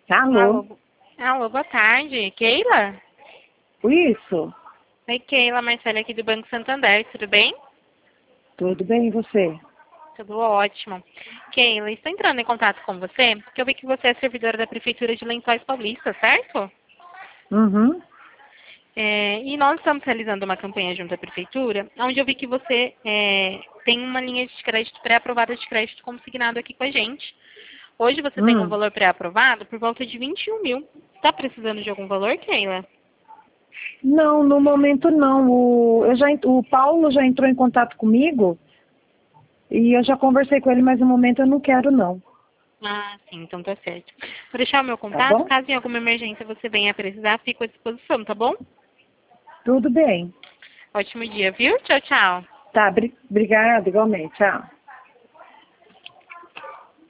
Alô? Alô, alô, boa tarde. Keila? Isso? Oi, Keila, Marcela aqui do Banco Santander, tudo bem? Tudo bem, e você? Tudo ótimo. Keila, estou entrando em contato com você porque eu vi que você é servidora da Prefeitura de Lençóis Paulista, certo? Uhum. E nós estamos realizando uma campanha junto à Prefeitura, onde eu vi que você tem uma linha de crédito pré-aprovada de crédito consignado aqui com a gente. Hoje você tem um Hum. valor pré-aprovado por volta de 21 mil. Está precisando de algum valor, Keila? Não, no momento não. O Paulo já entrou em contato comigo e eu já conversei com ele, mas no momento eu não quero não. Ah, sim, então tá certo. Vou deixar o meu Tá contato, bom? caso em alguma emergência você venha a precisar, fico à disposição, tá bom? Tudo bem. Ótimo dia, viu? Tchau, tchau. Tá, obrigada, igualmente. Tchau.